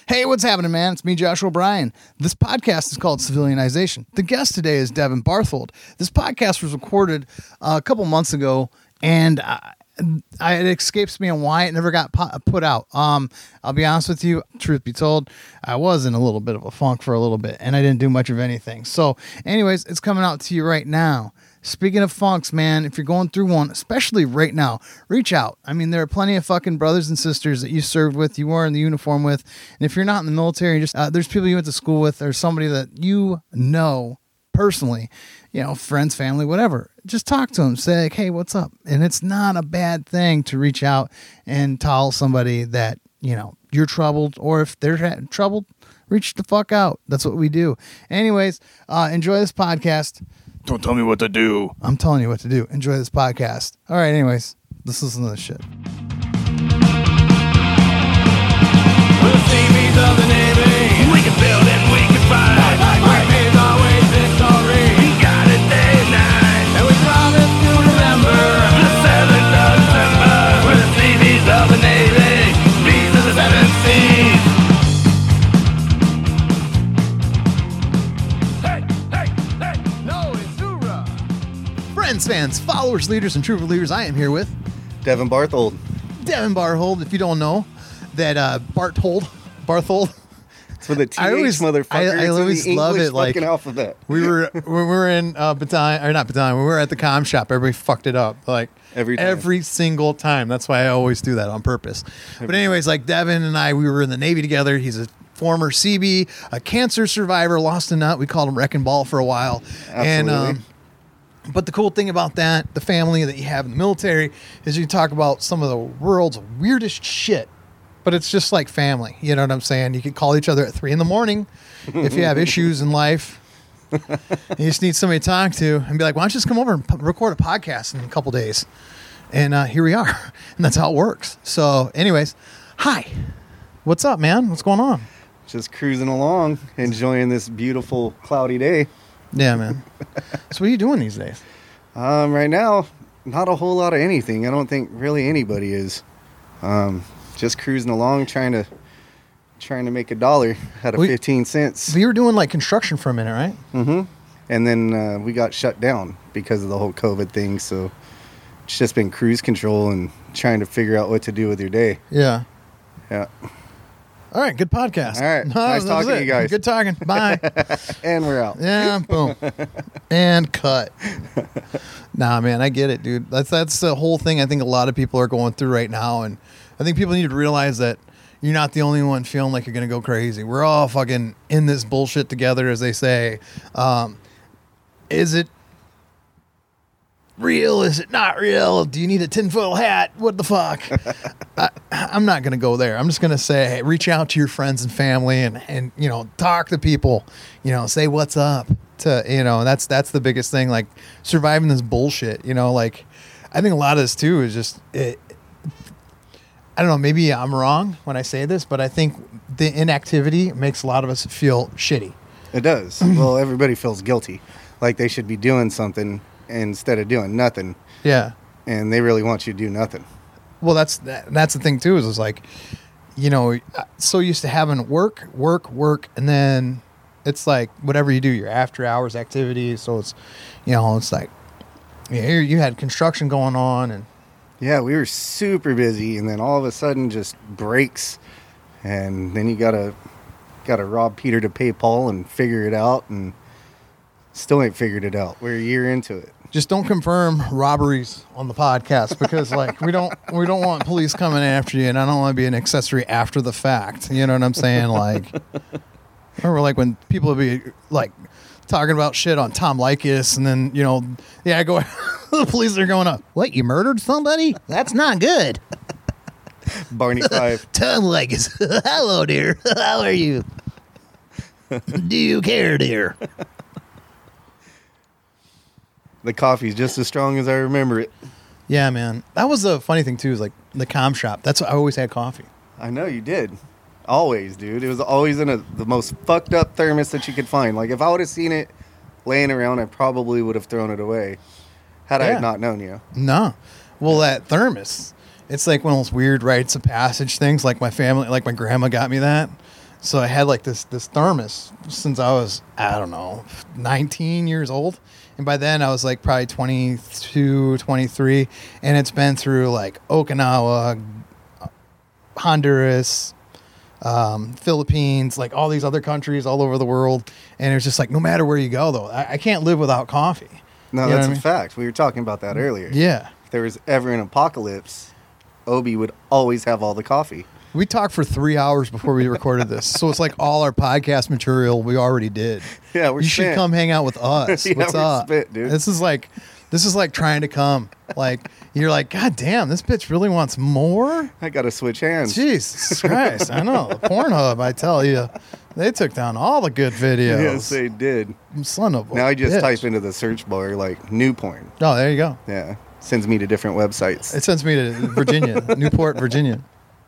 Hey, what's happening, man? It's me, Joshua O'Brien. This podcast is called Civilianization. The guest today is Devin Barthold. This podcast was recorded a couple months ago, and it escapes me on why it never got put out. I'll be honest with you, truth be told, I was in a little bit of a funk for a little bit, and I didn't do much of anything. So anyways, it's coming out to you right now. Speaking of funks, man, if you're going through one, especially right now, reach out. I mean, there are plenty of fucking brothers and sisters that you served with, you were in the uniform with, and if you're not in the military, just there's people you went to school with, or somebody that you know personally, you know, friends, family, whatever. Just talk to them. Say, like, hey, what's up? And it's not a bad thing to reach out and tell somebody that, you know, you're troubled, or if they're troubled, reach the fuck out. That's what we do. Anyways, enjoy this podcast. Don't tell me what to do. I'm telling you what to do. Enjoy this podcast. All right, anyways, let's listen to this shit. With the seabees of the Navy, we can build and we can fight. Work is always victory. We got it day and night. And we promise to remember the 7th of December. We're the seabees of the Navy. These are the 7 seas. Hey, hey, hey. No, it's hoorah. Friends, fans, followers, leaders, and true believers, I am here with Devin Barthold. Devin Barthold. If you don't know, that Barthold. It's with a TH, I always love it. Like alphabet. we were in battalion, or not battalion. We were at the comm shop. Everybody fucked it up like every single time. That's why I always do that on purpose. But anyways, like Devin and I, we were in the Navy together. He's a former CB, a cancer survivor, lost a nut. We called him Wrecking Ball for a while. Absolutely. And but the cool thing about that, the family that you have in the military, is you talk about some of the world's weirdest shit. But it's just like family. You know what I'm saying? You can call each other at 3 a.m. if you have issues in life. And you just need somebody to talk to and be like, why don't you just come over and record a podcast in a couple days? And here we are. And that's how it works. So anyways, hi. What's up, man? What's going on? Just cruising along, enjoying this beautiful cloudy day. Yeah, man. So what are you doing these days? Right now, not a whole lot of anything. I don't think really anybody is. Just cruising along, trying to make $1 out of 15 cents. So you were doing like construction for a minute, right? Mm-hmm. And then we got shut down because of the whole COVID thing. So it's just been cruise control and trying to figure out what to do with your day. Yeah. Yeah. All right, good podcast. All right, nice talking to you guys. Good talking. Bye. And we're out. Yeah, boom. And cut. Nah, man, I get it, dude. That's the whole thing I think a lot of people are going through right now. And I think people need to realize that you're not the only one feeling like you're going to go crazy. We're all fucking in this bullshit together, as they say. Is it real? Is it not real? Do you need a tinfoil hat? What the fuck? I'm not going to go there. I'm just going to say, hey, reach out to your friends and family and, you know, talk to people, you know, say what's up to, you know, that's the biggest thing, like surviving this bullshit, you know, like I think a lot of this too is just, I don't know, maybe I'm wrong when I say this, but I think the inactivity makes a lot of us feel shitty. It does. Well, everybody feels guilty, like they should be doing something instead of doing nothing. Yeah. And they really want you to do nothing. Well, that's the thing too, is like, you know, so used to having work, and then it's like whatever you do, your after hours activities. So it's, you know, it's like, yeah, here you had construction going on, and yeah, we were super busy, and then all of a sudden just breaks, and then you gotta rob Peter to pay Paul and figure it out, and still ain't figured it out. We're a year into it. Just don't confirm robberies on the podcast, because like we don't want police coming after you, and I don't want to be an accessory after the fact. You know what I'm saying? Like, remember like when people would be like talking about shit on Tom Leykis, and then, you know, yeah, go the police are going up. What, you murdered somebody? That's not good. Barney Five. Tom Leykis. Hello, dear. How are you? Do you care, dear? The coffee's just as strong as I remember it. Yeah, man. That was the funny thing too, is like the comm shop. That's what I always had coffee. I know you did. Always, dude. It was always in the most fucked up thermos that you could find. Like, if I would have seen it laying around, I probably would have thrown it away had I not known you. No. Well, that thermos, it's like one of those weird rites of passage things. Like my family, like my grandma got me that. So I had like this thermos since I was, I don't know, 19 years old. And by then I was like probably 22, 23. And it's been through like Okinawa, Honduras, Philippines, like all these other countries all over the world. And it's just like, no matter where you go though, I can't live without coffee. No, You know that's what I a mean? fact. We were talking about that earlier. Yeah. If there was ever an apocalypse, Obi would always have all the coffee. We talked for 3 hours before we recorded this. So it's like all our podcast material we already did. Yeah, we're You should spent. come hang out with us. Yeah, What's we're up? spent, dude. This is like trying to come. Like you're like, God damn, this bitch really wants more? I got to switch hands. Jesus Christ. I know. The Pornhub, I tell you. They took down all the good videos. Yes, they did. Son of a Now I just bitch. type into the search bar like new porn. Oh, there you go. Yeah. Sends me to different websites. It sends me to Virginia, Newport, Virginia.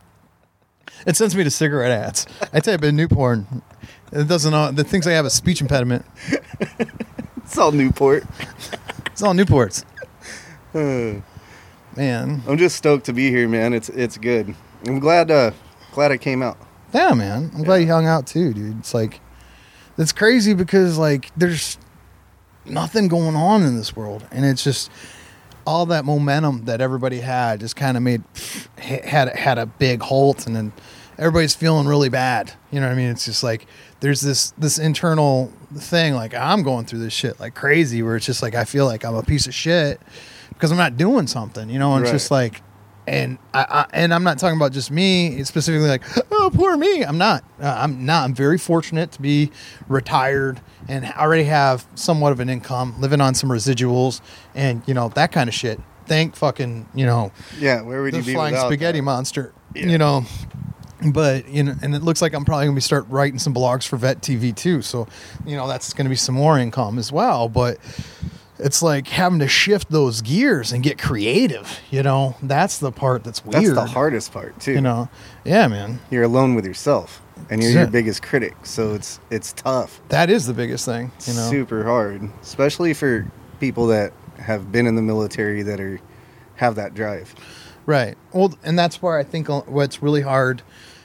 It sends me to cigarette ads. I type in Newport. It doesn't know. The things I have a speech impediment. It's all Newport. It's all Newports. Uh, Man. I'm just stoked to be here, man. It's good. I'm glad I came out. Yeah, man. I'm glad you hung out too, dude. It's like, it's crazy because like there's nothing going on in this world. And it's just all that momentum that everybody had just kind of had a big halt, and then everybody's feeling really bad. You know what I mean? It's just like, there's this internal thing, like I'm going through this shit like crazy, where it's just like, I feel like I'm a piece of shit because I'm not doing something, you know? And it's Right. just like, and I'm not talking about just me. It's specifically like, oh, poor me. I'm not. I'm very fortunate to be retired and already have somewhat of an income, living on some residuals, and you know that kind of shit. Thank fucking Yeah, where would the you be flying without spaghetti that? monster. Yeah. You know, but and it looks like I'm probably gonna be start writing some blogs for Vet TV too. So that's gonna be some more income as well. But it's like having to shift those gears and get creative. That's the part that's weird. That's the hardest part too. Yeah, man. You're alone with yourself, and you're That's your it. biggest critic. So it's tough. That is the biggest thing. Super hard, especially for people that have been in the military that have that drive. Right. Well, and that's where I think what's really hard,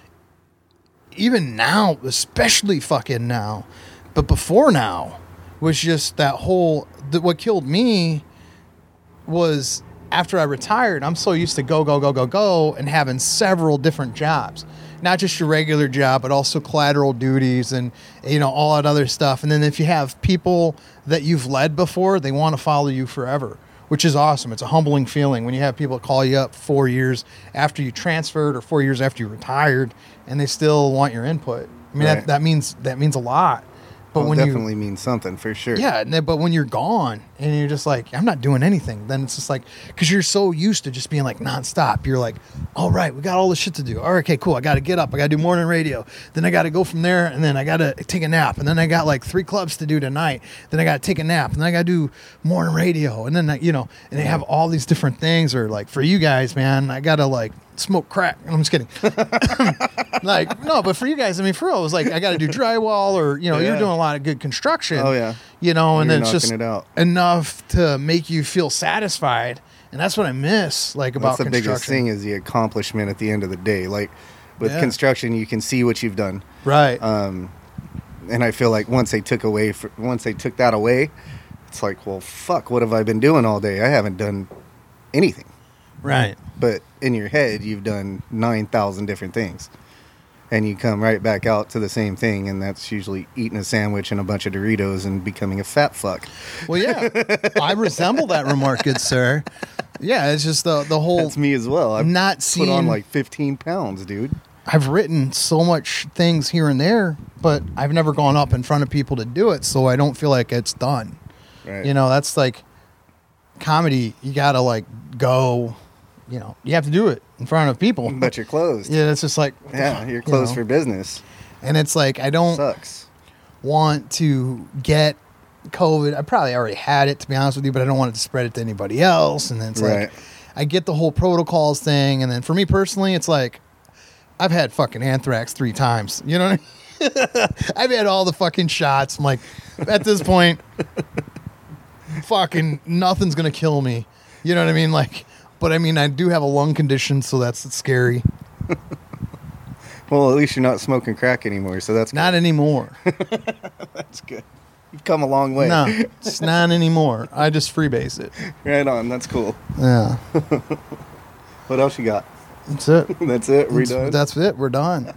even now, especially fucking now, but before now, was just that whole, what killed me was after I retired, I'm so used to go, and having several different jobs. Not just your regular job, but also collateral duties and, all that other stuff. And then if you have people that you've led before, they want to follow you forever, which is awesome. It's a humbling feeling when you have people call you up 4 years after you transferred or 4 years after you retired, and they still want your input. I mean, Right. that means a lot. But Well, when definitely means something for sure. yeah, but when you're gone and you're just like, I'm not doing anything, then it's just like, because you're so used to just being like nonstop. You're like, all right, we got all this shit to do. All right, okay, cool. I got to get up. I got to do morning radio. Then I got to go from there, and then I got to take a nap. And then I got like 3 clubs to do tonight. Then I got to take a nap. And then I got to do morning radio. And then, and they have all these different things. Or like for you guys, man, I got to like smoke crack. I'm just kidding. Like, no, but for you guys, I mean, for real, it was like, I got to do drywall, or, you're Yeah. doing a lot of good construction. Oh, yeah. And You're then it's just knocking it out. enough to make you feel satisfied. And that's what I miss, like, about That's the construction. biggest thing is the accomplishment at the end of the day. Like with Yeah. construction, you can see what you've done. Right. And I feel like once they took that away, it's like, well, fuck, what have I been doing all day? I haven't done anything. right. But in your head, you've done 9,000 different things. And you come right back out to the same thing, and that's usually eating a sandwich and a bunch of Doritos and becoming a fat fuck. Well, yeah. I resemble that remark, good sir. Yeah, it's just the whole That's me as well. I've not put seeing on like 15 pounds, dude. I've written so much things here and there, but I've never gone up in front of people to do it, so I don't feel like it's done. Right. That's like comedy. You gotta like go. You have to do it in front of people. But you're closed. Yeah, it's just like Yeah, you're closed for business. and it's like I don't Sucks. want to get COVID. I probably already had it, to be honest with you, but I don't want it to spread it to anybody else. And then it's Right. like I get the whole protocols thing, and then for me personally, it's like I've had fucking anthrax 3 times. You know what I mean? I've had all the fucking shots. I'm like, at this point, fucking nothing's gonna kill me. You know what I mean? Like, but I mean, I do have a lung condition, so that's scary. Well, at least you're not smoking crack anymore, so that's Not anymore. that's good. You've come a long way. No, it's not anymore. I just freebase it. Right on. That's cool. Yeah, What else you got? that's it. That's it. We're done. That's it. We're done.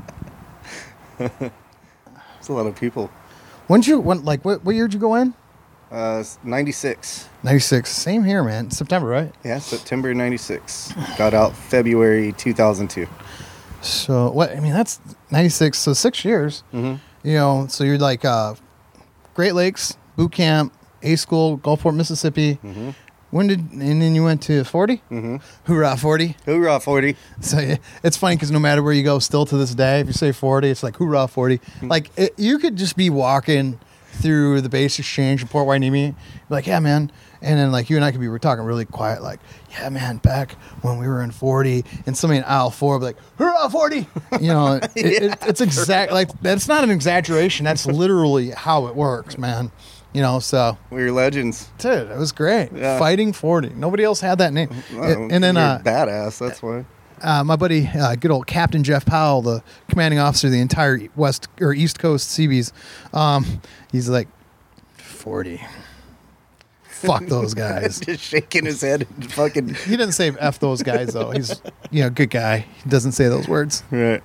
It's a lot of people. What year did you go in? 96. 96. Same here, man. September, right? Yeah, September 96. Got out February 2002. So what? I mean, that's 96. So 6 years. Mm-hmm. You know, so you're like Great Lakes boot camp, A school, Gulfport, Mississippi. Mm-hmm. And then you went to 40? Mm-hmm. Hoorah, 40. Hoorah, 40. So yeah, it's funny because no matter where you go, still to this day, if you say 40, it's like hoorah 40. Like you could just be walking through the base exchange in Port Hueneme, be like, yeah, man. And then like you and I we're talking really quiet, like, yeah, man, back when we were in 40, and somebody in aisle 4 would be like, hoorah 40. You know, it's exact, like that's not an exaggeration. That's literally how it works, man. You know, so We were legends. dude, it was great. Yeah. Fighting Fighting 40. Nobody else had that name. Well, And then you're badass. That's why. my buddy, good old Captain Jeff Powell, the commanding officer of the entire West or East Coast Seabees, he's like 40. Fuck those guys. Just shaking his head and fucking. He doesn't say F those guys though. He's good guy. He doesn't say those words. Right.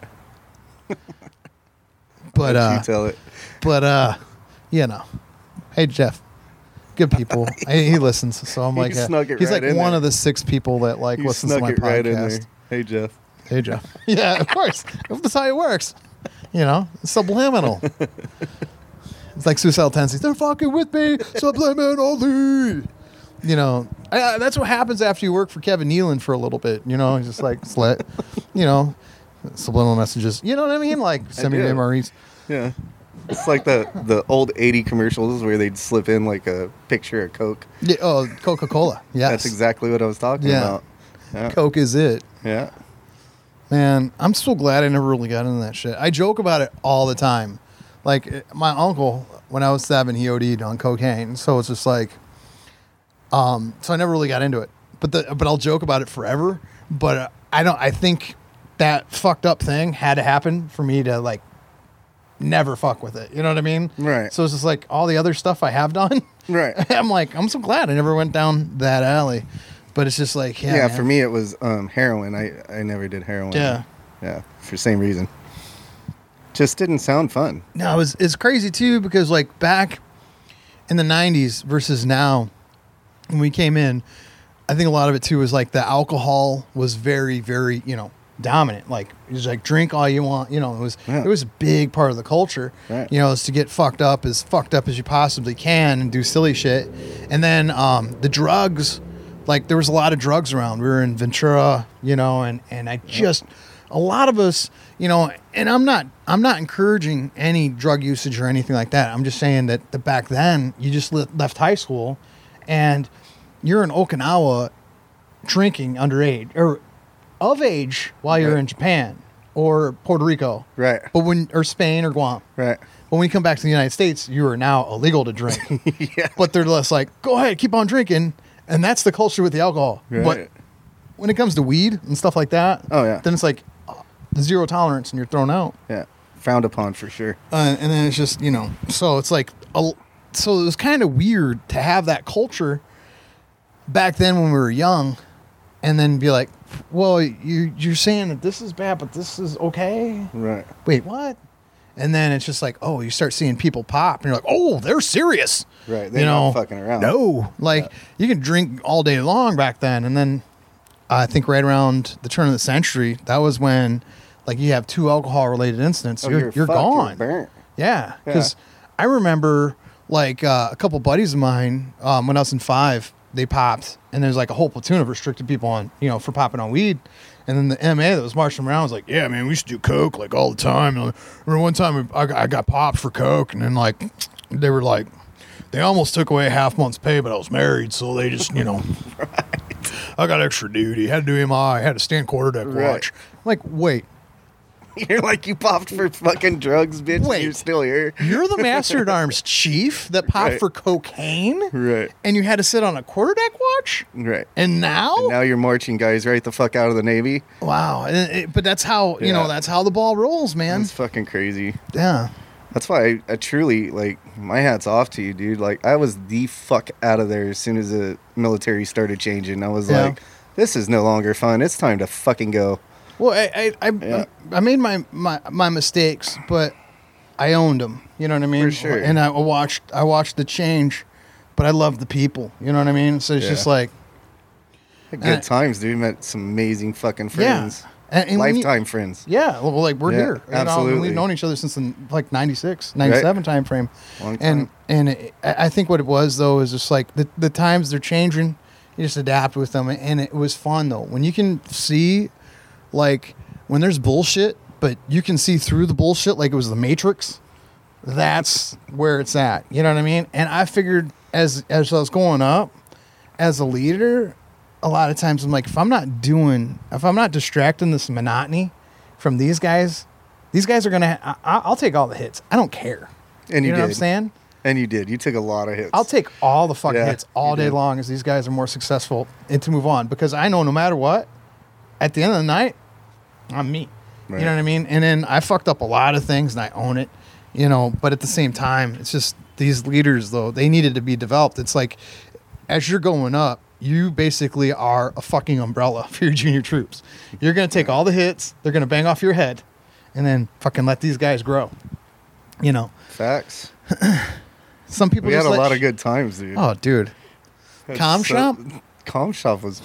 But you tell it. you know, hey Jeff, good people. He listens, so I'm You like, snuck it he's right like in one there. of the 6 people that like You listens to snuck my it right in podcast. there. Hey, Jeff. Hey Jeff. Yeah, of course. That's how it works. You know, it's subliminal. It's like suicidal tendencies. They're fucking with me. Subliminally. You know, that's what happens after you work for Kevin Nealon for a little bit. You know, he's just like, slit. You know, subliminal messages. You know what I mean? Like sending do. MREs. Yeah. It's like the old 80 commercials where they'd slip in like a picture of Coke. Yeah, oh, Coca-Cola. Yes. That's exactly what I was talking Yeah. about. Yeah. Coke is it. Yeah. Man, I'm so glad I never really got into that shit. I joke about it all the time. Like my uncle, when I was 7, he OD'd on cocaine. So it's just like, so I never really got into it. But I'll joke about it forever. But I think that fucked up thing had to happen for me to like never fuck with it. You know what I mean? Right. So it's just like all the other stuff I have done. Right. I'm like, I'm so glad I never went down that alley. But it's just like, Yeah, man. for me it was heroin. I never did heroin. Yeah. Yeah, for the same reason. Just didn't sound fun. No, it's crazy too because like back in the 90s versus now when we came in, I think a lot of it too was like the alcohol was very, very, dominant. Like it was like drink all you want, it was a big part of the culture. Right. Is to get fucked up as you possibly can and do silly shit. And then the drugs, like there was a lot of drugs around. We were in Ventura, and I just a lot of us, and I'm not encouraging any drug usage or anything like that. I'm just saying that back then you just left high school and you're in Okinawa drinking underage or of age while you're in Japan or Puerto Rico. Right. Or Spain or Guam. Right. But when you come back to the United States, you are now illegal to drink. Yeah. But they're less like, go ahead, keep on drinking. And that's the culture with the alcohol. Right. But when it comes to weed and stuff like that, Oh, yeah. then it's like zero tolerance and you're thrown out. Yeah. Frowned upon for sure. And then it's just, so it's like, so it was kind of weird to have that culture back then when we were young and then be like, well, you're saying that this is bad, but this is okay? Right. Wait, what? And then it's just like, oh, you start seeing people pop and you're like, oh, they're serious. Right. They're not fucking around. No. Like you can drink all day long back then. And then I think right around the turn of the century, that was when like you have 2 alcohol related incidents. Oh, you're fucked. gone. You're burnt. Yeah. Because I remember like a couple buddies of mine, when I was in 5, they popped and there's like a whole platoon of restricted people on, for popping on weed. And then the MA that was marching around was like, yeah, man, we used to do coke like all the time. And I remember one time I got popped for coke and then like, they were like, they almost took away a half month's pay, but I was married. So they just, right. I got extra duty, had to do MI, had to stand quarterdeck watch. I'm like, wait, You're like, you popped for fucking drugs, bitch. and Wait. You're still here. You're the Master at Arms chief that popped Right. for cocaine, Right. and you had to sit on a quarterdeck watch, Right. and now, And now you're marching guys right the fuck out of the Navy. wow. But that's how you know Yeah. that's how the ball rolls, man. That's fucking crazy. Yeah. That's why I truly, like, my hat's off to you, dude. Like, I was the fuck out of there as soon as the military started changing. I was Yeah. like, this is no longer fun. It's time to fucking go. Well, Yeah. I made my mistakes, but I owned them. You know what I mean? For sure. And I watched the change, but I love the people. You know what I mean? So it's Yeah. just like, Good times, dude. Met some amazing fucking yeah. friends. And when you- Lifetime friends. Yeah, well, like we're Yeah, here. You know, absolutely. we've known each other since the, like 96, 97 time frame. Long time. I think what it was though is just like the times they're changing, you just adapt with them, and it was fun though when you can see, like when there's bullshit, but you can see through the bullshit like it was the Matrix. That's where it's at. You know what I mean? And I figured as I was going up, as a leader, a lot of times I'm like, if I'm not distracting this monotony from these guys are gonna. I'll take all the hits. I don't care. And you know did. what I'm saying? And you did. You took a lot of hits. I'll take all the fucking Yeah, hits all you day did. long as these guys are more successful and to move on, because I know no matter what, at the end of the night, I'm me. Right. You know what I mean? And then I fucked up a lot of things and I own it, you know, but at the same time, it's just these leaders though, they needed to be developed. It's like as you're going up, you basically are a fucking umbrella for your junior troops. You're going to take all the hits, they're going to bang off your head, and then fucking let these guys grow. You know, Facts. some people We had just a let lot of good times, dude. Oh, dude. Com shop? Com shop was.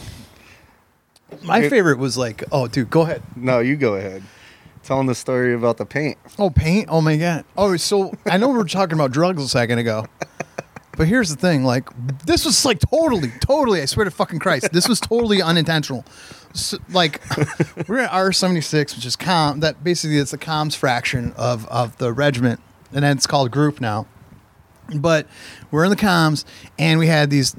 My It- favorite was like, oh, dude, go ahead. No, you go ahead. Telling the story about the paint. Oh, paint? Oh, my God. Oh, so I know we were talking about drugs a second ago. But here's the thing. Like, this was like totally, I swear to fucking Christ, this was totally unintentional. So, like, we're at R76, which is that basically it's the comms fraction of the regiment. And then it's called group now. But we're in the comms, and we had these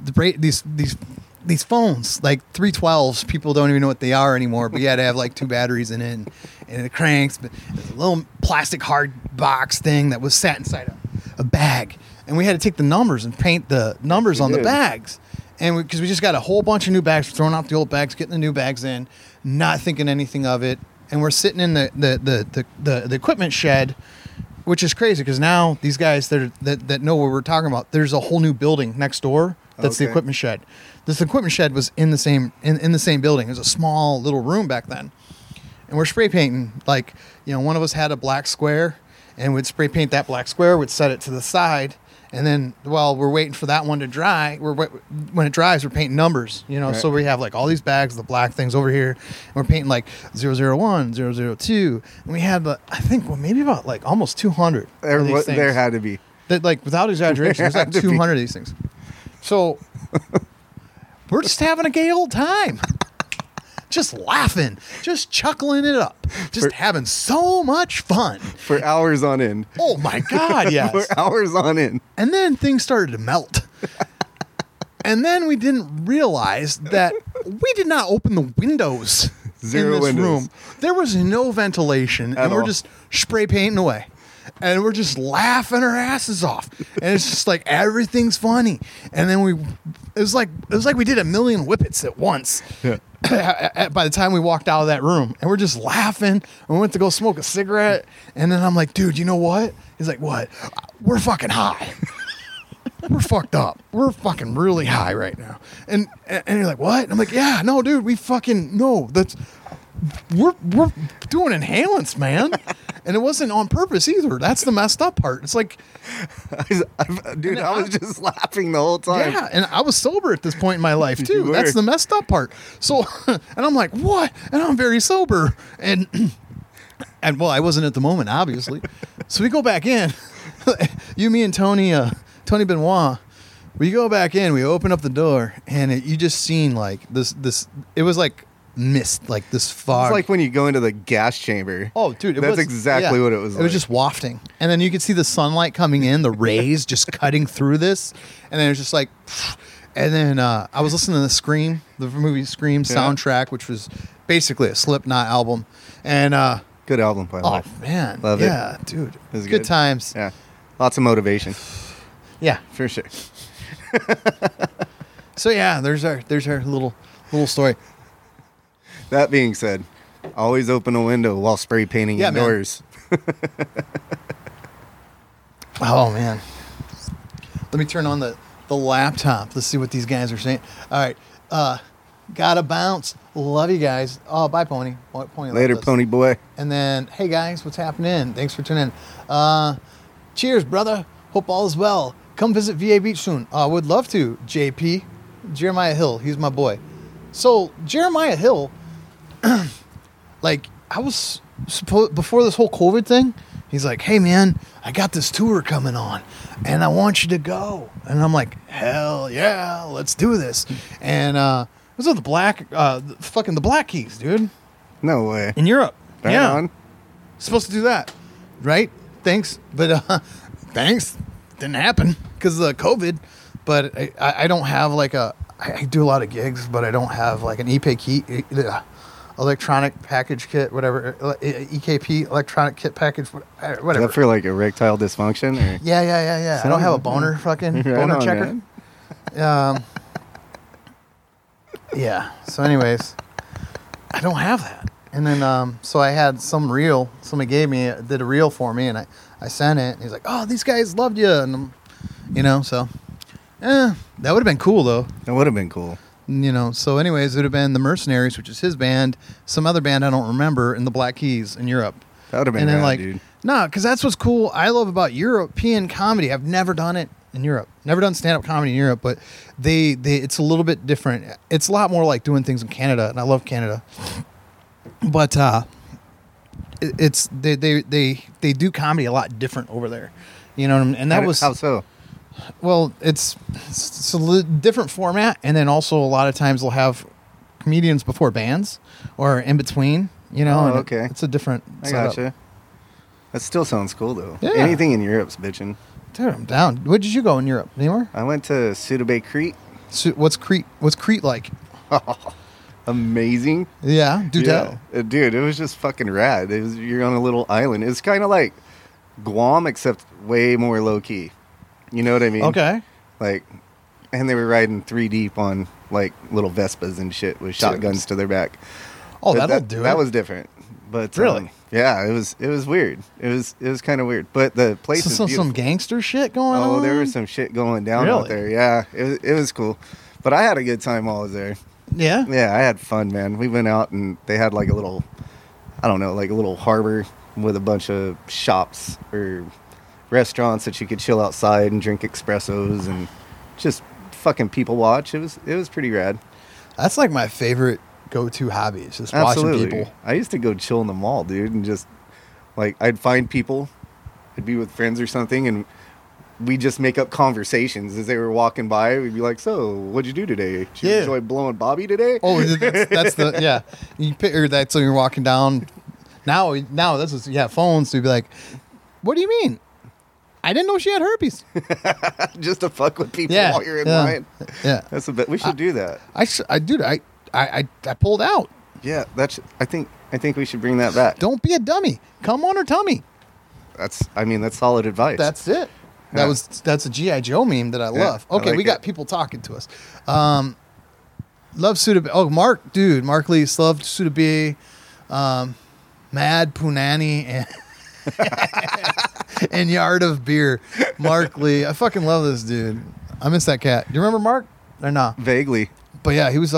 phones, like 312s. People don't even know what they are anymore, but you had to have like 2 batteries in it, and it cranks. But it's a little plastic hard box thing that was sat inside a bag, and we had to take the numbers and paint the numbers on the did. bags. And because we just got a whole bunch of new bags, throwing out the old bags, getting the new bags in, not thinking anything of it, and we're sitting in the equipment shed. Which is crazy because now these guys that know what we're talking about, there's a whole new building next door that's the Okay. equipment shed. This equipment shed was in the same in the same building. It was a small little room back then, and we're spray painting. Like, you know, one of us had a black square, and we'd spray paint that black square. We'd set it to the side, and then while we're waiting for that one to dry, when it dries, we're painting numbers. You know, Right. so we have like all these bags, the black things over here, and we're painting like 001, 002, and we had I think maybe about like almost 200 of these things. There had to be. That, like, without exaggeration, there's like Had to be. 200 of these things. So we're just having a gay old time. Just laughing, just chuckling it up, just having so much fun. For hours on end. Oh my God, yes. For hours on end. And then things started to melt. And then we didn't realize that we did not open the windows Zero in this windows. room. There was no ventilation, At and we're all. just spray painting away. And we're just laughing our asses off. And it's just like everything's funny. And then it was like we did a million whippets at once. Yeah. By the time we walked out of that room, and we're just laughing, and we went to go smoke a cigarette, and then I'm like, dude, you know what? He's like, what? We're fucking high. We're fucked up. We're fucking really high right now. And you're like, what? And I'm like, yeah, no, dude, we're doing inhalants, man. And it wasn't on purpose either. That's the messed up part. It's like, Dude, I was just laughing the whole time. yeah, and I was sober at this point in my life You too. were. That's the messed up part. So, and I'm like, what? And I'm very sober. And well, I wasn't at the moment, obviously. So we go back in. You, me, and Tony Benoit. We go back in. We open up the door, and you just seen like this. It was like mist, like this fog. It's like when you go into the gas chamber. Oh, dude, That's exactly what it was It was like. just wafting, and then you could see the sunlight coming in, the rays just cutting through this, and then it was just like, and then I was listening to the Scream, the movie Scream soundtrack, which was basically a Slipknot album, and Good album by Oh Life. man, Love it. yeah, dude, was good good. times. Yeah. Lots of motivation, Yeah. for sure. So yeah, there's our little story. That being said, always open a window while spray painting Yeah, man. indoors. Oh man, let me turn on the laptop. Let's see what these guys are saying. All right, gotta bounce. Love you guys. Oh, bye, Pony. Pony Later, left us. pony boy. And then, hey guys, what's happening? Thanks for tuning in. Cheers, brother. Hope all is well. Come visit VA Beach soon. Would love to. JP, Jeremiah Hill. He's my boy. So Jeremiah Hill, like I was before this whole COVID thing. He's like, hey man, I got this tour coming on, and I want you to go. And I'm like, hell yeah, let's do this. And it was with the Black Keys, dude, No way. in Europe. Right yeah. on. Supposed to do that, right? Thanks, but thanks didn't happen because of the COVID. But I don't have like I do a lot of gigs, but I don't have like an electronic package kit, whatever, EKP electronic kit package, Is whatever. that for like erectile dysfunction? Or? Yeah. I don't have a boner fucking Right boner on, checker. man. Yeah. So, anyways, I don't have that. And then, so I had somebody did a reel for me, and I sent it. And he's like, "Oh, these guys loved you," and so, that would have been cool though. That would have been cool. So anyways, it would have been the Mercenaries, which is his band, some other band I don't remember, and the Black Keys in Europe. That would have been And then rad, like, dude. nah, because that's what's cool. I love about European comedy. I've never done it in Europe. Never done stand-up comedy in Europe, but it's a little bit different. It's a lot more like doing things in Canada, and I love Canada. But they do comedy a lot different over there. You know what I mean? And that was How so? well, it's a different format, and then also a lot of times they'll have comedians before bands or in between. Oh, and okay. it's a different. I setup. gotcha. That still sounds cool though. Yeah. Anything in Europe's bitching. Dude, I'm down. Where did you go in Europe? Anywhere? I went to Sudabay Crete. So what's Crete? What's Crete like? Amazing. Yeah, do tell. Dude, it was just fucking rad. You're on a little island. It's kind of like Guam, except way more low key. You know what I mean? Okay. Like, and they were riding 3 deep on like little Vespas and shit with shotguns to their back. Oh, But that'll do it. That was different. But Really? yeah, it was weird. It was kind of weird. But the place is some beautiful. gangster shit going on. Oh, there was some shit going down out Really? there. Yeah, it was cool. But I had a good time while I was there. Yeah. Yeah, I had fun, man. We went out and they had like a little, I don't know, like a little harbor with a bunch of shops or restaurants that you could chill outside and drink espressos and just fucking people watch. It was pretty rad. That's like my favorite go-to hobby. Is just Absolutely. watching people. I used to go chill in the mall, dude, and just like I'd find people, I'd be with friends or something, and we'd just make up conversations as they were walking by. We'd be like, "So, what'd you do today? Did you Yeah. enjoy blowing Bobby today?" Oh, that's the yeah. You picture that so you're walking down. Now this is phones. So you'd be like, "What do you mean? I didn't know she had herpes." just to fuck with people Yeah, while you're in yeah, line. yeah. That's a bit. We should do that. I pulled out. Yeah, I think we should bring that back. Don't be a dummy. Come on or tummy. That's solid advice. That's it. Yeah. That's a G.I. Joe meme that I love. I Okay, like we got it. people talking to us. Love Sudabay. Oh, Mark Lees loved Sudabay. Mad Punani and and Yard of Beer. Mark Lee. I fucking love this dude. I miss that cat. Do you remember Mark? Or nah? Vaguely. But yeah, he was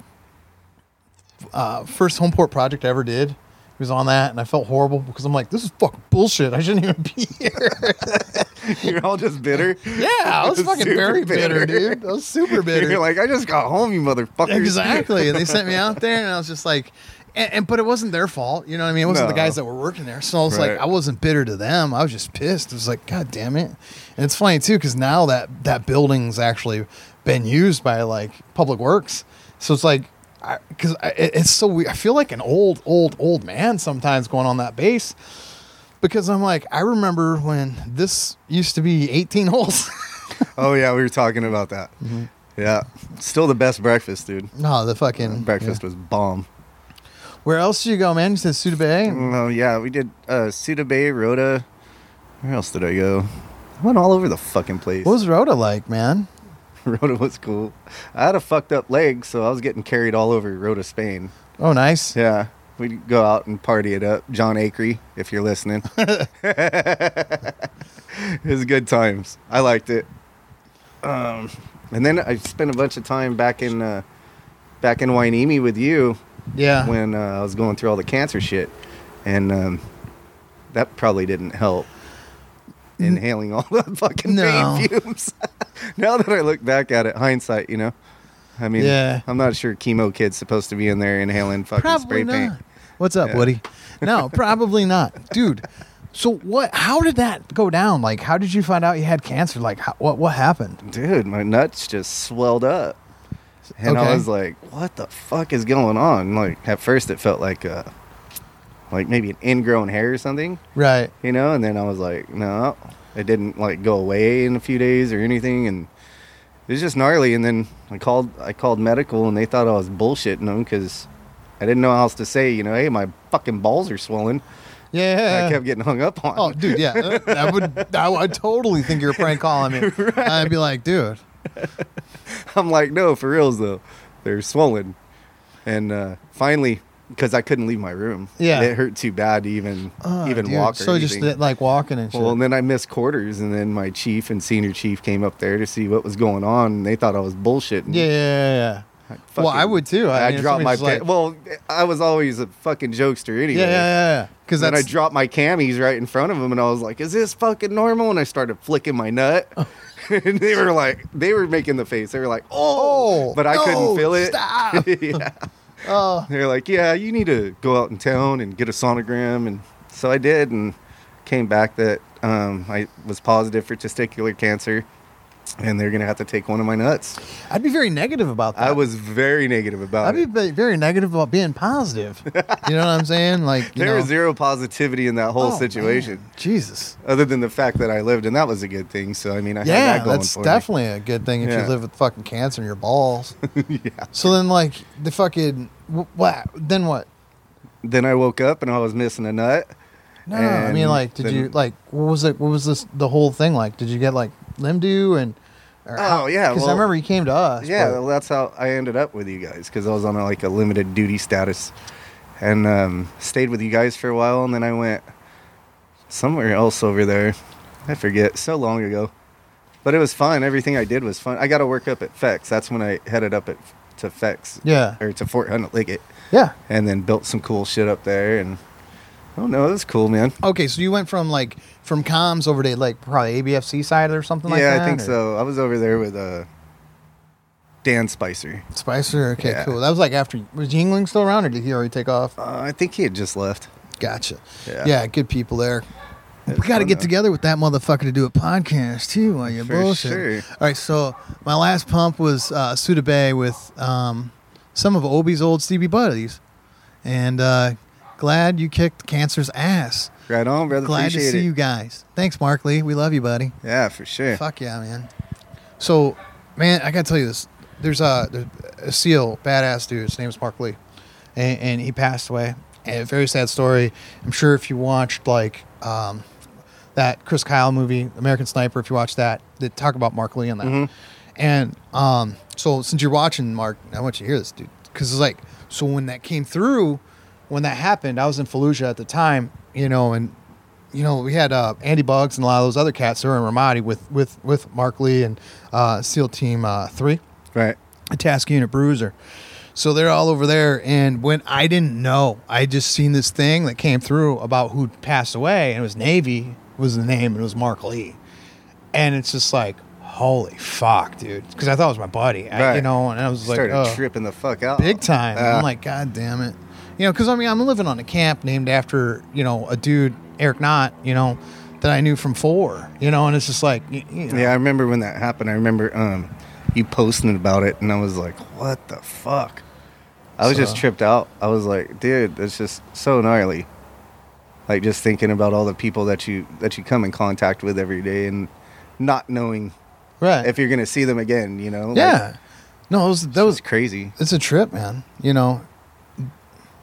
first Homeport project I ever did. He was on that, and I felt horrible because I'm like, this is fucking bullshit. I shouldn't even be here. You're all just bitter. Yeah, I was fucking Super very bitter, dude. I was super bitter. You're like, I just got home, you motherfuckers. Exactly. And they sent me out there, and I was just like, but it wasn't their fault. You know what I mean? It wasn't the No. guys that were working there. So I was Right. like, I wasn't bitter to them. I was just pissed. It was like, God damn it. And it's funny too, because now that building's actually been used by like Public Works. So it's like, it's so weird. I feel like an old man sometimes going on that base, because I'm like, I remember when this used to be 18 holes. Oh yeah, we were talking about that. Yeah, still the best breakfast, dude. No, the fucking Breakfast was bomb. Where else did you go, man? You said Suda Bay? Oh, yeah. We did Suda Bay, Rhoda. Where else did I go? I went all over the fucking place. What was Rhoda like, man? Rhoda was cool. I had a fucked up leg, so I was getting carried all over Rhoda, Spain. Oh, nice. Yeah. We'd go out and party it up. John Acree, if you're listening. It was good times. I liked it. And then I spent a bunch of time back in Hueneme with you Yeah. when I was going through all the cancer shit. And that probably didn't help. Inhaling all the fucking No. paint fumes. Now that I look back at it, hindsight, you know? I mean, Yeah. I'm not sure Chemo Kid's supposed to be in there inhaling fucking Probably spray not. paint. What's up, Yeah. Woody? No, probably not. Dude, so how did that go down? Like, how did you find out you had cancer? Like, what happened? Dude, my nuts just swelled up. And Okay. I was like, what the fuck is going on? Like, at first it felt like maybe an ingrown hair or something, Right. you know? And then I was like, no, it didn't like go away in a few days or anything. And it was just gnarly. And then I called medical and they thought I was bullshitting them because I didn't know how else to say, you know, hey, my fucking balls are swollen. Yeah. I kept getting hung up on. Oh, dude, yeah. I would totally think you're prank calling me. Right. I'd be like, dude. I'm like, no, for reals though, they're swollen. And finally, because I couldn't leave my room, Yeah. it hurt too bad to even Dude, walk. Or so just anything. like walking and shit. Well, and then I missed quarters, and then my chief and senior chief came up there to see what was going on, and they thought I was bullshitting. yeah. Well, I would too. I mean, if dropped my somebody's like- well, I was always a fucking jokester anyway. Yeah. Because Then I that's dropped my camis right in front of them, and I was like, "Is this fucking normal?" And I started flicking my nut, and they were making the face. They were like, "Oh," but I couldn't no, feel it. Stop. Yeah. Oh, They're like, "Yeah, you need to go out in town and get a sonogram," and so I did, and came back that I was positive for testicular cancer, and they're gonna have to take one of my nuts. I'd be very negative about that. I was very negative about I'd it. be very negative about being positive. You know what I'm saying? Like, you There know. was zero positivity in that whole Oh, situation, man. Jesus. other than the fact that I lived, and that was a good thing. So I mean, I had Yeah, that going that's for definitely a good thing if Yeah. you live with fucking cancer in your balls. me. Yeah. So then, like, the fucking what? Then what? Then I woke up and I was missing a nut. No, I mean, And like, did then- you like? What was it? What was this? The whole thing like? Did you get like Limdu and? Oh, yeah, because I well, remember you came to us. Yeah, but- well, that's how I ended up with you guys, because I was on a limited duty status, and stayed with you guys for a while, and then I went somewhere else over there. I forget, so long ago, but it was fun. Everything I did was fun. I got to work up at FEX. That's when I headed up to FEX, yeah, or to Fort Hunt Liggett, yeah. and then built some cool shit up there. And oh no, it was cool, man. Okay, so you went from comms over to like probably ABFC side or something like that. Yeah, I think or- so. I was over there with Dan Spicer. Spicer. Okay, Yeah. cool. That was like after. Was Yingling still around, or did he already take off? I think he had just left. Gotcha. Yeah. Yeah, good people there. It's We got to fun, get though. together with that motherfucker to do a podcast too while you're For bullshit. sure. All right, so my last pump was Suda Bay with some of Obi's old Stevie buddies, and glad you kicked cancer's ass. Right on, brother. Glad to Appreciate see it. you guys. Thanks, Mark Lee. We love you, buddy. Yeah, for sure. Fuck yeah, man. So, man, I gotta tell you this. There's a SEAL, badass dude. His name's Mark Lee, and he passed away. And a very sad story. I'm sure if you watched that Chris Kyle movie, American Sniper, if you watched that, they talk about Mark Lee in that. Mhm. And so since you're watching, Mark, I want you to hear this, dude, because it's like, so when that came through, when that happened, I was in Fallujah at the time, you know, and you know, we had Andy Buggs and a lot of those other cats that were in Ramadi with Mark Lee and SEAL Team 3, Right. a Task Unit Bruiser. So they're all over there. And when I didn't know, I just seen this thing that came through about who passed away, and it was Navy was the name, and it was Mark Lee. And it's just like, holy fuck, dude. Because I thought it was my buddy, Right. you know, and I was like, Started oh, tripping the fuck out. big time. Yeah. I'm like, God damn it. You know, because I mean, I'm living on a camp named after, you know, a dude, Eric Knott, you know, that I knew from 4, you know, and it's just like, you know. Yeah, I remember when that happened. I remember you posting about it, and I was like, what the fuck? I was just So- tripped out. I was like, dude, that's just so gnarly. Like, just thinking about all the people that you come in contact with every day, and not knowing Right. if you're gonna see them again. You know? Like, Yeah. No, that was crazy. it's a trip, man. You know,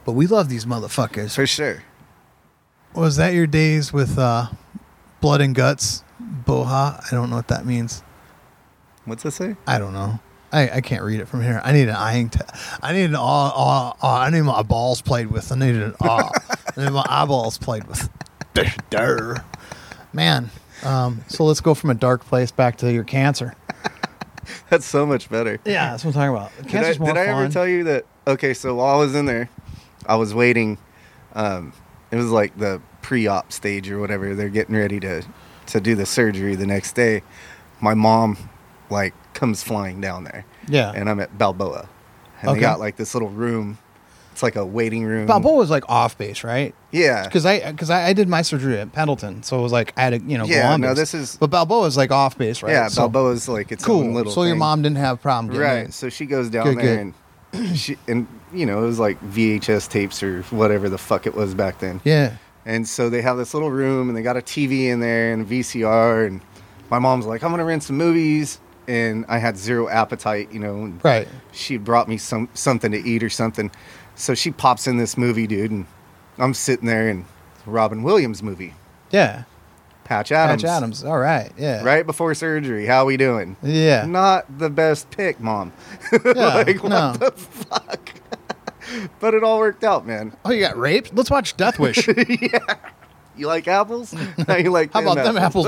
But we love these motherfuckers. For sure. Was that your days with Blood and Guts? Boha? I don't know what that means. What's it say? I don't know. I can't read it from here. I need an eyeing I need an I need my balls played with. I need an I need my eyeballs played with. Durr. Man. So let's go from a dark place back to your cancer. That's so much better. Yeah, that's what I'm talking about. Cancer's more Did I ever fun. tell you that? Okay, so while I was in there, I was waiting. It was like the pre-op stage or whatever. They're getting ready to do the surgery the next day. My mom, like, comes flying down there. Yeah. And I'm at Balboa. And Okay. they got, like, this little room. It's like a waiting room. Balboa was like off base, right? Yeah. Because I did my surgery at Pendleton, so it was like I had to go Yeah, on no, base. this is... But Balboa is like off base, right? Yeah, So- Balboa's like its Cool. own little So your thing. mom didn't have a problem getting Right. in. So she goes down Good, there good. and it was like VHS tapes or whatever the fuck it was back then. Yeah. And so they have this little room and they got a TV in there and a VCR, and my mom's like, I'm going to rent some movies. And I had zero appetite, and Right. she brought me something to eat or something. So she pops in this movie, dude, and I'm sitting there in Robin Williams movie, Yeah. Patch Adams. Patch Adams. All right. Yeah. Right before surgery. How we doing? Yeah. Not the best pick, Mom. Yeah. Like, what no. the fuck? But it all worked out, man. Oh, you got raped? Let's watch Death Wish. You like apples? Now you like How about them apples?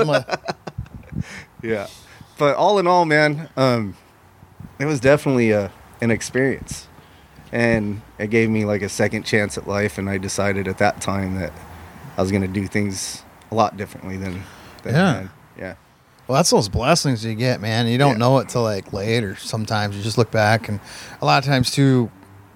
Yeah. But all in all, man, it was definitely an experience. And it gave me like a second chance at life. And I decided at that time that I was going to do things a lot differently than Yeah. then. Yeah. Well, that's those blessings you get, man. You don't Yeah. know it till like later. Sometimes you just look back, and a lot of times too.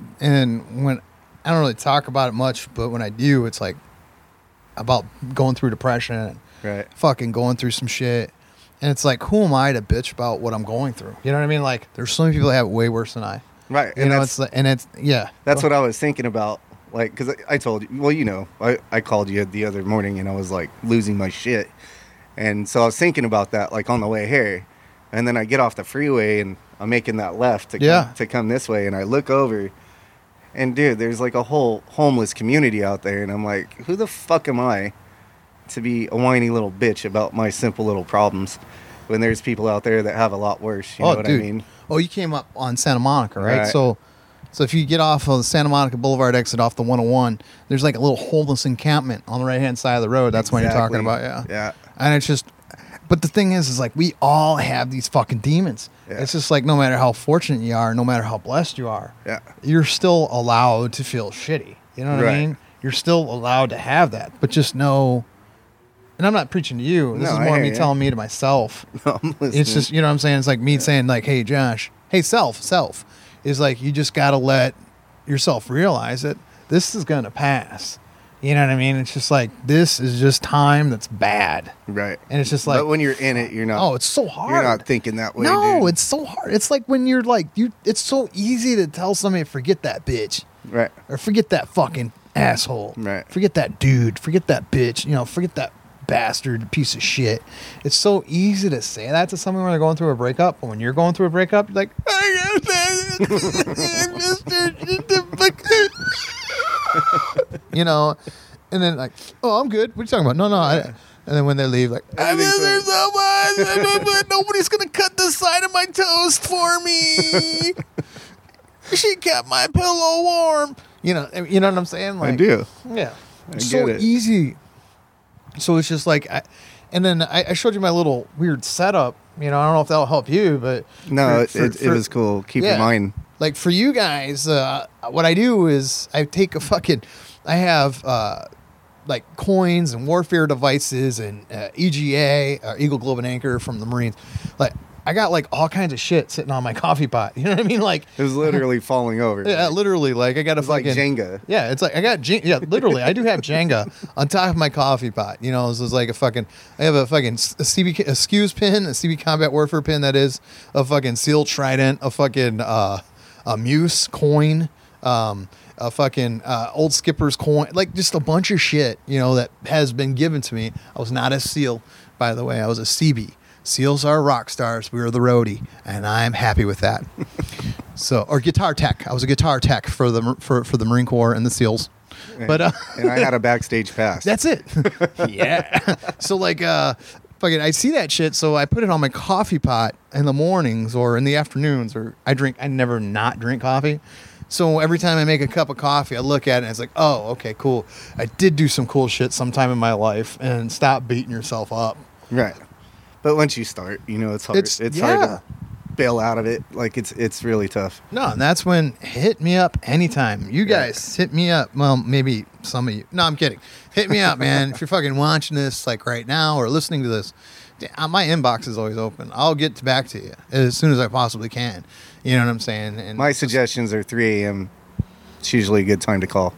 And when I don't really talk about it much, but when I do, it's like about going through depression and Right. fucking going through some shit. And it's like, who am I to bitch about what I'm going through? You know what I mean? Like, there's so many people that have it way worse than I. Right. You know, it's like, and it's yeah. That's what I was thinking about. Like, because I told you, well, I called you the other morning and I was like losing my shit. And so I was thinking about that, like on the way here. And then I get off the freeway and I'm making that left to come this way. And I look over and dude, there's like a whole homeless community out there. And I'm like, who the fuck am I to be a whiny little bitch about my simple little problems when there's people out there that have a lot worse? You know what I mean? Oh, you came up on Santa Monica, right? Right. So if you get off of the Santa Monica Boulevard exit off the 101, there's like a little homeless encampment on the right-hand side of the road. That's what you're talking Exactly. about, yeah. Yeah. And it's just, but the thing is like we all have these fucking demons. Yeah. It's just like no matter how fortunate you are, no matter how blessed you are, Yeah. you're still allowed to feel shitty. You know what I Right. mean? You're still allowed to have that, but just know. And I'm not preaching to you. This No, is I more hear me you. telling me to myself. I'm listening. It's just, you know what I'm saying? It's like me saying like, hey, Josh, hey, self is like, you just got to let yourself realize that this is going to pass. You know what I mean? It's just like, this is just time that's bad. Right. And it's just like, but when you're in it, you're not. oh, it's so hard. You're not thinking that way. No, dude. it's so hard. It's like when you're like, it's so easy to tell somebody, forget that bitch right. or forget that fucking asshole. Right. Forget that dude. Forget that bitch. Forget that bastard piece of shit. It's so easy to say that to someone when they're going through a breakup. But when you're going through a breakup, you're like, and then like, oh, I'm good. What are you talking about? No. And then when they leave, like, I miss her so much. Nobody's gonna cut the side of my toast for me. She kept my pillow warm. You know what I'm saying? Like, I do. Yeah. I It's so get it. easy. So it's just like, and then I showed you my little weird setup. I don't know if that'll help you, but No, for- it was cool. Keep in mind. Like for you guys, what I do is I take I have like coins and warfare devices and EGA, Eagle Globe and Anchor from the Marines. Like I got like all kinds of shit sitting on my coffee pot. You know what I mean? Like It was literally falling over. yeah, literally. Like I got a It's like fucking Jenga. Yeah, it's like I got yeah, literally. I do have Jenga on top of my coffee pot. This is like I have a fucking CB Skews pin, a CB Combat Warfare pin that is a fucking Seal Trident, a fucking a Muse coin, a fucking Old Skipper's coin, like just a bunch of shit, that has been given to me. I was not a SEAL, by the way. I was a CB. SEALs are rock stars. We were the roadie, and I'm happy with that. So, or guitar tech. I was a guitar tech for the Marine Corps and the SEALs. But and I had a backstage pass. that's it. Yeah. So like fucking I see that shit, so I put it on my coffee pot in the mornings or in the afternoons, or I never not drink coffee. So every time I make a cup of coffee, I look at it and it's like, oh, okay, cool. I did do some cool shit sometime in my life, and stop beating yourself up. Right. But once you start, it's hard. It's hard to bail out of it. Like it's really tough. No, and that's when hit me up anytime. You guys hit me up. Well, maybe some of you. No, I'm kidding. Hit me up, man. If you're fucking watching this like right now or listening to this, my inbox is always open. I'll get back to you as soon as I possibly can. You know what I'm saying? And my suggestions are 3 a.m. It's usually a good time to call.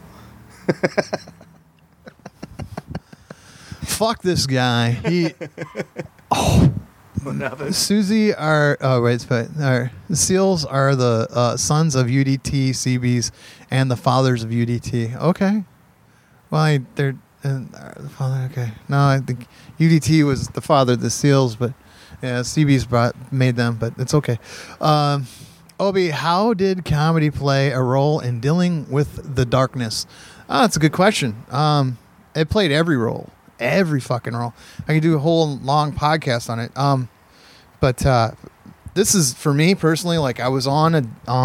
Fuck this guy. He. Oh. Susie the SEALs are the sons of UDT, CBs, and the fathers of UDT. Okay. Well, they're the father. Okay. No, I think UDT was the father of the SEALs, but yeah, CBs made them, but it's okay. Obi, how did comedy play a role in dealing with the darkness? That's a good question. It played every role. Every fucking role. I could do a whole long podcast on it. But this is for me personally. Like I was on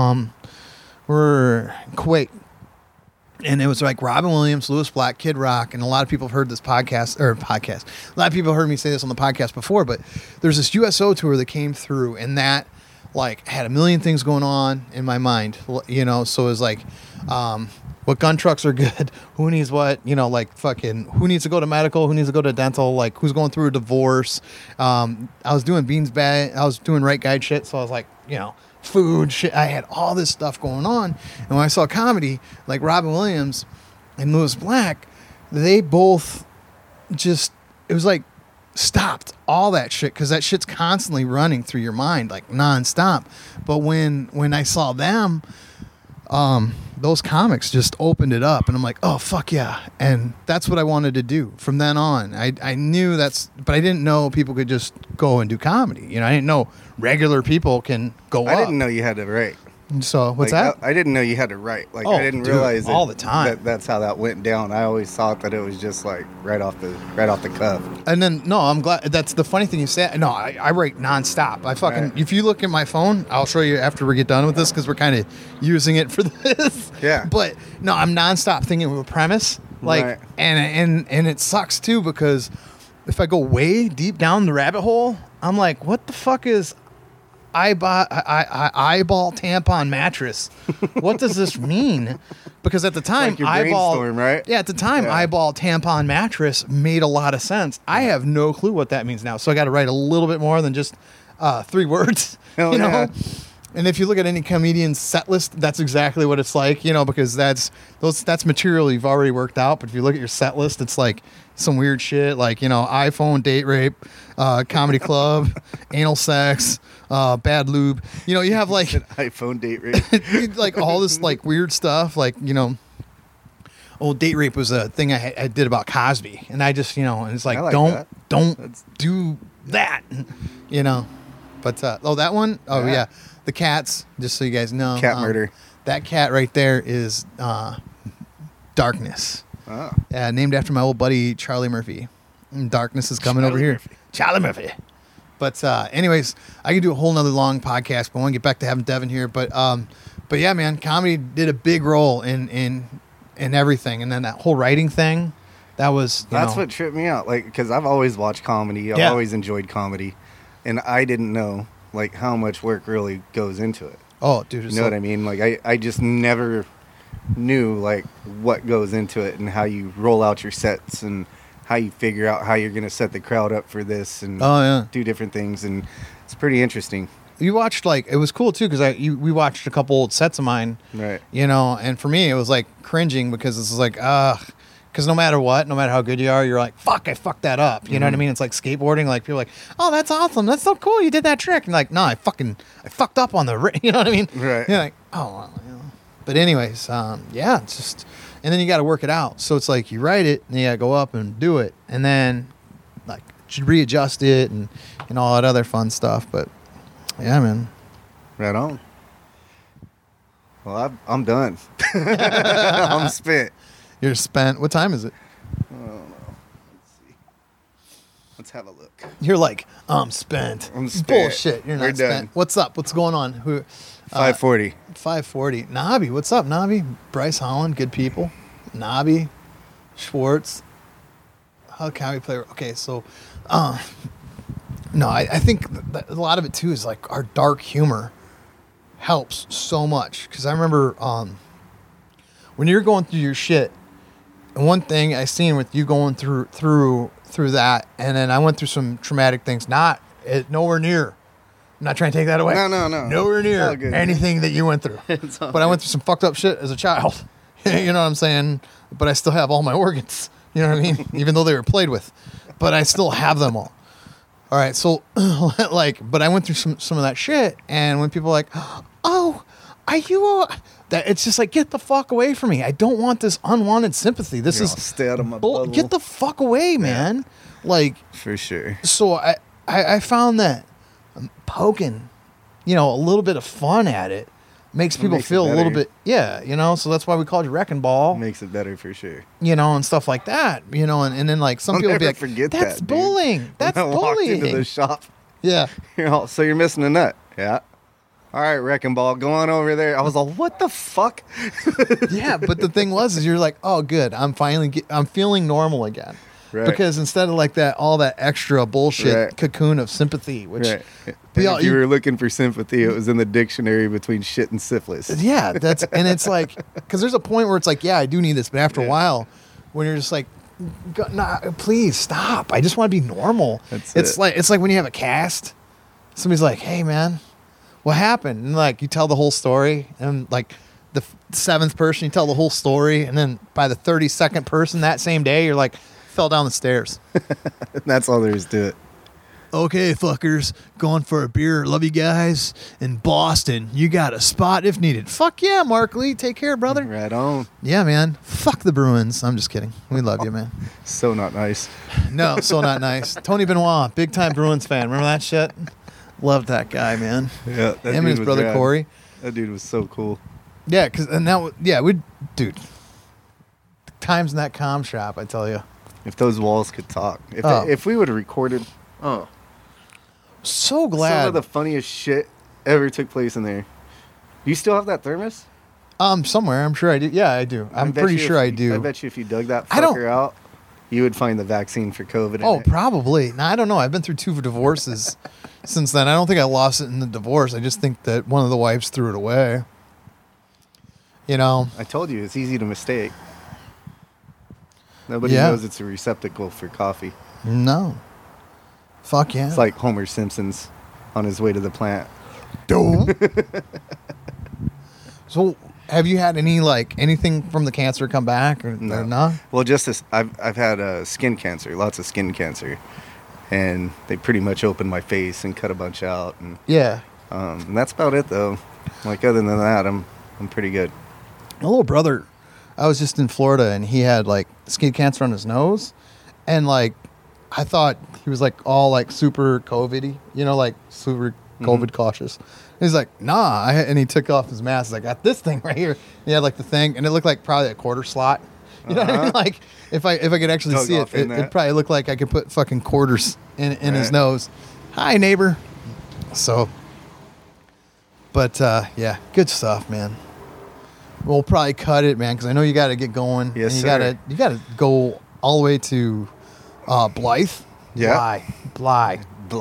we're Kuwait, and it was like Robin Williams, Lewis Black, Kid Rock, and a lot of people have heard this podcast. A lot of people heard me say this on the podcast before. But there's this USO tour that came through, and that like had a million things going on in my mind. So it was like. What gun trucks are good? Who needs what? Like fucking who needs to go to medical? Who needs to go to dental? Like who's going through a divorce? I was doing beans bag. I was doing right guide shit. So I was like, food shit. I had all this stuff going on. And when I saw comedy, like Robin Williams and Lewis Black, they both it was like stopped all that shit because that shit's constantly running through your mind like nonstop. But when I saw them, those comics just opened it up, and I'm like, oh fuck yeah. And that's what I wanted to do from then on. I knew but I didn't know people could just go and do comedy. I didn't know regular people can go I up. didn't know you had to write. So what's that? I didn't know you had to write. Like Oh, I didn't dude, realize all the time. that's how that went down. I always thought that it was just like right off the cuff. And then no, I'm glad. That's the funny thing you said. No, I write nonstop. I fucking Right. If you look at my phone, I'll show you after we get done with this because we're kind of using it for this. Yeah. But no, I'm nonstop thinking of a premise. Like Right. and it sucks too because if I go way deep down the rabbit hole, I'm like, what the fuck is eyeball tampon mattress? What does this mean? Because at the time, like your eyeball, brainstorm, right? Yeah, at the time, Yeah. eyeball tampon mattress made a lot of sense. I have no clue what that means now, so I got to write a little bit more than just 3 words. Hell you know. yeah. And if you look at any comedian's set list, that's exactly what it's like, because that's material you've already worked out. But if you look at your set list, it's like some weird shit, like iPhone, date rape, comedy club, anal sex, bad lube. You have like iPhone date rape. like all this like weird stuff, like date rape was a thing I did about Cosby, and I just and it's like, I like don't that. do that, But that one, yeah. The cats, just so you guys know, Cat murder. That cat right there is Darkness. Oh. Named after my old buddy Charlie Murphy. And Darkness is coming over Charlie here. Murphy. Charlie Murphy. But anyways, I could do a whole nother long podcast, but I want to get back to having Devin here. But yeah, man, comedy did a big role in everything, and then that whole writing thing, that was That's what tripped me out. Like, because I've always watched comedy. I've Yeah. always enjoyed comedy, and I didn't know like how much work really goes into it. Oh, dude, You know what I mean? Like I just never knew like what goes into it and how you roll out your sets and how you figure out how you're going to set the crowd up for this and Oh yeah. do different things, and it's pretty interesting. You watched it was cool too because we watched a couple old sets of mine, Right. And for me it was like cringing because it's like because no matter how good you are, you're like, fuck, I fucked that up. You know what I mean? It's like skateboarding. Like people are like, oh, that's awesome, that's so cool, you did that trick. And like, no, I fucked up on the you know what I mean? Right. You're like, oh, well, But anyways, yeah, it's just, and then you got to work it out. So it's like you write it and you got to go up and do it, and then like readjust it and all that other fun stuff. But yeah, man. Right on. Well, I'm done. I'm spent. You're spent. What time is it? Let's have a look. You're like, I'm spent. I'm spent. Bullshit. You're We're not spent. done. What's up? What's going on? Who? 5:40. 5:40. Nobby. What's up, Nobby? Bryce Holland. Good people. Nobby. Schwartz. How can we play? Okay, so, no, I think that a lot of it too is like our dark humor helps so much. Because I remember when you're going through your shit, and one thing I seen with you going through that, and then I went through some traumatic things. Nowhere near. I'm not trying to take that away. No. Nowhere It's all near good. anything that you went through. It's all But I went through some fucked up shit as a child. You know what I'm saying? But I still have all my organs. You know what I mean? Even though they were played with. But I still have them all. All right, so but I went through some of that shit, and when people are like, "Oh, are you?" That it's just like, get the fuck away from me. I don't want this unwanted sympathy. This is Stay out of my bubble. get the fuck away, man. Like, For sure. so I found that poking, a little bit of fun at it makes people makes it feel a little better. bit, so that's why we called you Wrecking Ball, Makes it better for sure. and stuff like that, and then like some I'll people never be like, forget that's that, dude. bullying. That's When I walked into bullying. the shop. Yeah. So you're missing a nut. Yeah. All right, Wrecking Ball, go on over there. I was like, what the fuck? Yeah, but the thing is you're like, oh, good. I'm feeling normal again. Right. Because instead of like all that extra bullshit Right. cocoon of sympathy, which Right. we And all- if you were looking for sympathy, it was in the dictionary between shit and syphilis. yeah, and it's like, because there's a point where it's like, yeah, I do need this, but after a Yeah. while, when you're just like, nah, please stop. I just want to be normal. That's it's it. like when you have a cast, somebody's like, hey man, what happened? And like you tell the whole story, and like the seventh person, you tell the whole story, and then by the 32nd person that same day, you're like, fell down the stairs. That's all there is to it. Okay, fuckers, going for a beer. Love you guys. In Boston, you got a spot if needed. Fuck yeah, Mark Lee. Take care, brother. Right on. Yeah, man. Fuck the Bruins. I'm just kidding. We love you, man. So not nice. No, so not nice. Tony Benoit, big time Bruins fan. Remember that shit? Loved that guy, man. Yeah. That Him and his was brother rad. Corey. That dude was so cool. Yeah, dude. Times in that comm shop, I tell you. If those walls could talk. Oh. If we would have recorded So some glad. of the funniest shit ever took place in there. You still have that thermos? Somewhere. I'm sure I do. Yeah, I do. I'm bet pretty you sure if I you- do. I bet you if you dug that I don't- fucker out, you would find the vaccine for COVID in Oh, it. probably. No, I don't know. I've been through 2 divorces since then. I don't think I lost it in the divorce. I just think that one of the wives threw it away. I told you, it's easy to mistake. Nobody Yeah. knows it's a receptacle for coffee. No. Fuck yeah. It's like Homer Simpson's on his way to the plant. So, have you had anything from the cancer come back or not? Well, just this, I've had skin cancer, lots of skin cancer, and they pretty much opened my face and cut a bunch out, and Yeah. that's about it though. Like other than that, I'm pretty good. My little brother, I was just in Florida and he had skin cancer on his nose, and I thought he was all super COVID-y, super COVID cautious. He's like, nah, and he took off his mask. He's like, got this thing right here. He had the thing, and it looked like probably a quarter slot. You know what I mean? Like if I could actually Dug see it, off in it that. probably looked like I could put fucking quarters in his Right. nose. Hi, neighbor. So, but yeah, good stuff, man. We'll probably cut it, man, because I know you got to get going. Yes, and sir. you gotta go all the way to Blythe. Yeah. Blythe.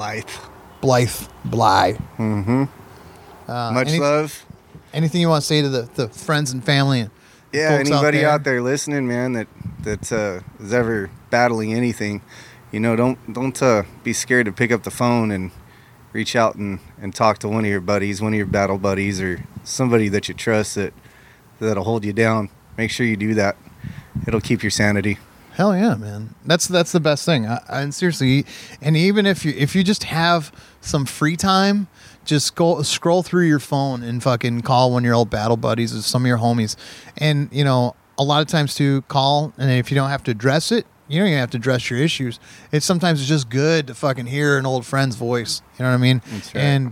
Mm-hmm. Much love. Anything you want to say to the friends and family and Yeah, folks anybody out there listening, man, that is ever battling anything, don't be scared to pick up the phone and reach out and talk to one of your buddies, one of your battle buddies, or somebody that you trust that'll hold you down. Make sure you do that. It'll keep your sanity. Hell yeah, man. That's the best thing. And seriously, and even if you just have some free time, just go scroll through your phone and fucking call one of your old battle buddies or some of your homies. And a lot of times too, call, and if you don't have to address it, you don't even have to address your issues. It's sometimes just good to fucking hear an old friend's voice. You know what I mean? That's right. And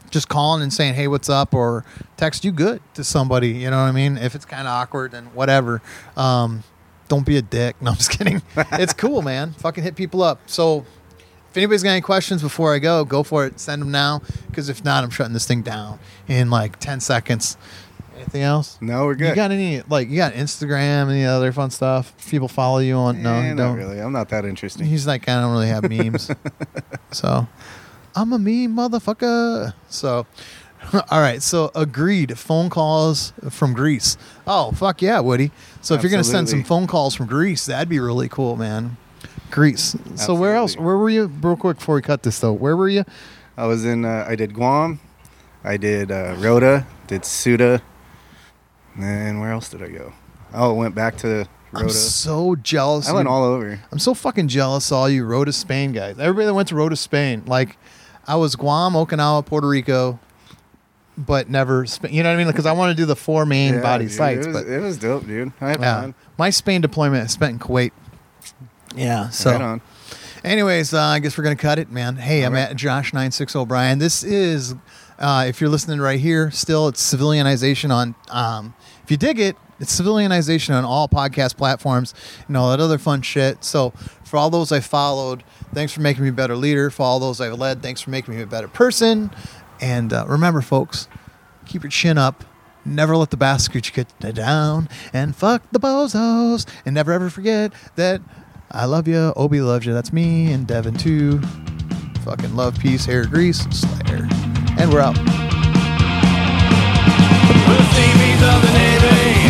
just calling and saying, hey, what's up? Or text you good to somebody. You know what I mean? If it's kind of awkward, then whatever. Don't be a dick. No, I'm just kidding. It's cool, man. Fucking hit people up. So if anybody's got any questions before I go for it. Send them now. Because if not, I'm shutting this thing down in like 10 seconds. Anything else? No, we're good. You got any, like, you got Instagram, any other fun stuff? People follow you on? No, you not don't. really. I'm not that interesting. He's like, I don't really have memes. So, I'm a meme motherfucker. So, all right. So, agreed. Phone calls from Greece. Oh, fuck yeah, Woody. So, if you're going to send some Absolutely. phone calls from Greece, that'd be really cool, man. Greece. So, where else? Absolutely. Where were you? Real quick before we cut this, though. Where were you? I was in, I did Guam. I did Rota. Did Suda. And where else did I go? Oh, I went back to I'm Rota. so jealous. I went all over. I'm so fucking jealous of all you Rota Spain guys. Everybody that went to Rota Spain. Like, I was Guam, Okinawa, Puerto Rico, but never Spain. You know what I mean? Because I want to do the 4 main Yeah, body dude, sites. It was, But it was dope, dude. I had yeah, fun. my Spain deployment I spent in Kuwait. Yeah. So, Right on. anyways, I guess we're gonna cut it, man. Hey, I'm right. at Josh960 O'Brien. This is, if you're listening right here, still it's Civilianization on. If you dig it, it's Civilianization on all podcast platforms and all that other fun shit. So for all those I followed, thanks for making me a better leader. For all those I've led, thanks for making me a better person. And remember, folks, keep your chin up. Never let the basket get down. And fuck the bozos. And never ever forget that I love you. Obi loves you. That's me. And Devin too. Fucking love, peace, hair, grease, Slayer. And we're out. The seabees of the Navy.